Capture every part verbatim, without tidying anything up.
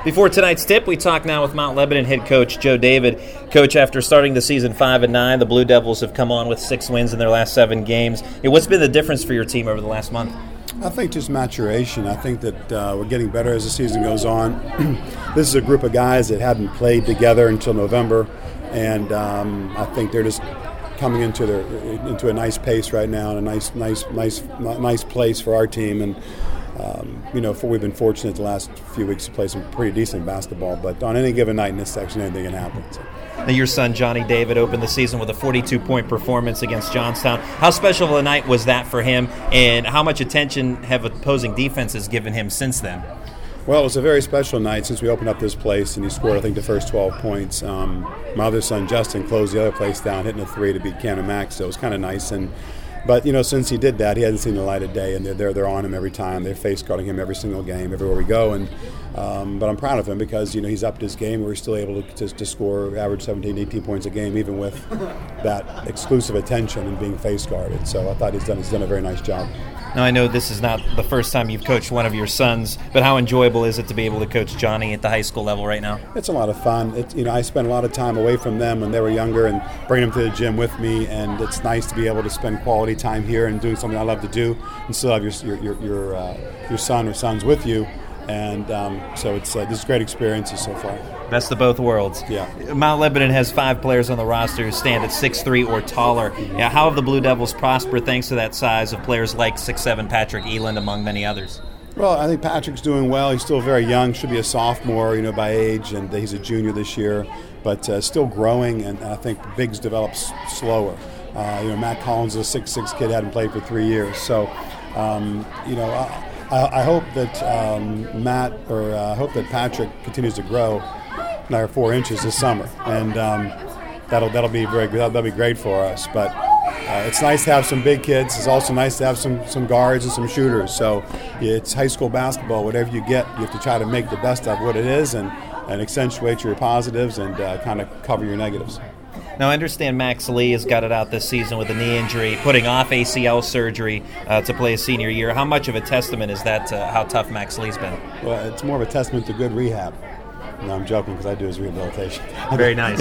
Before tonight's tip, we talk now with Mount Lebanon head coach Joe David. Coach, after starting the season five and nine, the Blue Devils have come on with six wins in their last seven games. What's been the difference for your team over the last month? I think just maturation. I think that uh, we're getting better as the season goes on. This is a group of guys that hadn't played together until November, and um, I think they're just coming into their into a nice pace right now, and a nice, nice, nice, nice place for our team. And um, you know, for, we've been fortunate the last few weeks to play some pretty decent basketball. But on any given night in this section, anything can happen. So. Now, your son Johnny David opened the season with a forty-two point performance against Johnstown. How special of a night was that for him, and how much attention have opposing defenses given him since then? Well, it was a very special night since we opened up this place, and he scored, I think, the first twelve points. Um, my other son, Justin, closed the other place down, hitting a three to beat Cannon Max, so it was kind of nice. And But, you know, since he did that, he hasn't seen the light of day, and they're they're, they're on him every time. They're face guarding him every single game, everywhere we go. And um, But I'm proud of him because, you know, he's upped his game. We're still able to, to, to score average seventeen, eighteen points a game, even with that exclusive attention and being face guarded. So I thought he's done, he's done a very nice job. Now, I know this is not the first time you've coached one of your sons, but how enjoyable is it to be able to coach Johnny at the high school level right now? It's a lot of fun. It's, you know, I spent a lot of time away from them when they were younger and bringing them to the gym with me, and it's nice to be able to spend quality time here and doing something I love to do and still have your your your your, uh, your son or sons with you. And um, so it's uh, this is great experiences so far. Best of both worlds. Yeah. Mount Lebanon has five players on the roster who stand at six three or taller. Yeah, how have the Blue Devils prospered thanks to that size of players like six seven Patrick Eland, among many others? Well, I think Patrick's doing well. He's still very young, should be a sophomore, you know, by age, and he's a junior this year, but uh, still growing, and I think Biggs develops slower. Uh, you know, Matt Collins is a six six kid, hadn't played for three years. So, um, you know, I, I hope that um, Matt, or uh, I hope that Patrick continues to grow another four inches this summer, and um, that'll that'll be very that'll be great for us. But uh, it's nice to have some big kids. It's also nice to have some some guards and some shooters. So it's high school basketball. Whatever you get, you have to try to make the best of what it is, and, and accentuate your positives and uh, kind of cover your negatives. Now, I understand Max Lee has got it out this season with a knee injury, putting off A C L surgery uh, to play his senior year. How much of a testament is that to how tough Max Lee's been? Well, it's more of a testament to good rehab. No, I'm joking because I do his rehabilitation. Very nice.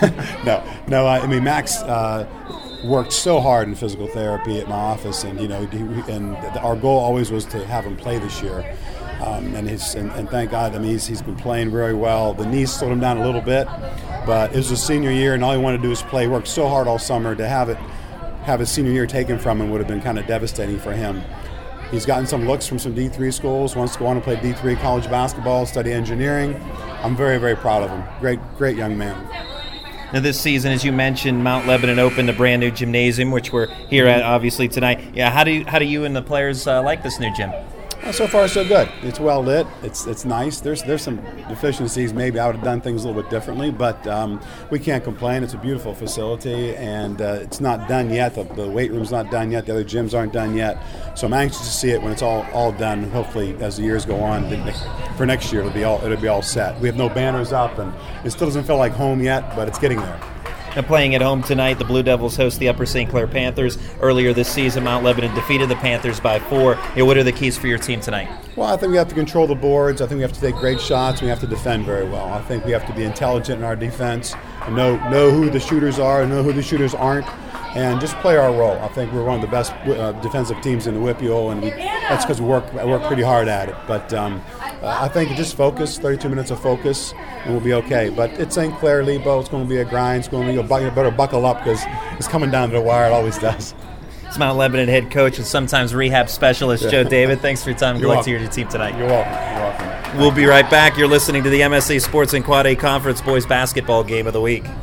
no, no. I, I mean, Max uh, worked so hard in physical therapy at my office, and you know, he, and our goal always was to have him play this year. Um, and, his, and, and thank God, I mean, he's, he's been playing very well. The knees slowed him down a little bit, but it was his senior year, and all he wanted to do was play. He worked so hard all summer. To have it, have his senior year taken from him would have been kind of devastating for him. He's gotten some looks from some D three schools, wants to go on and play D three college basketball, study engineering. I'm very, very proud of him. Great, great young man. Now, this season, as you mentioned, Mount Lebanon opened a brand new gymnasium, which we're here at obviously tonight. Yeah, how do you, how do you and the players uh, like this new gym? Well, so far, so good. It's well lit. It's it's nice. There's there's some deficiencies. Maybe I would have done things a little bit differently, but um, we can't complain. It's a beautiful facility, and uh, it's not done yet. The, the weight room's not done yet. The other gyms aren't done yet. So I'm anxious to see it when it's all, all done. Hopefully, as the years go on, for next year it'll be all it'll be all set. We have no banners up, and it still doesn't feel like home yet, but it's getting there. Now, playing at home tonight, the Blue Devils host the Upper Saint Clair Panthers. Earlier this season, Mount Lebanon defeated the Panthers by four. Yeah, what are the keys for your team tonight? Well, I think we have to control the boards. I think we have to take great shots. We have to defend very well. I think we have to be intelligent in our defense and know know who the shooters are and know who the shooters aren't, and just play our role. I think we're one of the best uh, defensive teams in the WIPIAL, and we, that's because we work work pretty hard at it. But um, I think just focus, thirty-two minutes of focus, and we'll be okay. But it's Saint Clair, Lebo. It's going to be a grind. It's going to be a you better buckle up because it's coming down to the wire. It always does. It's Mount Lebanon head coach and sometimes rehab specialist Joe David. Thanks for your time. Good luck to your team tonight. You're welcome. You're welcome. We'll be right back. You're listening to the M S A Sports and Quad A Conference Boys Basketball Game of the Week.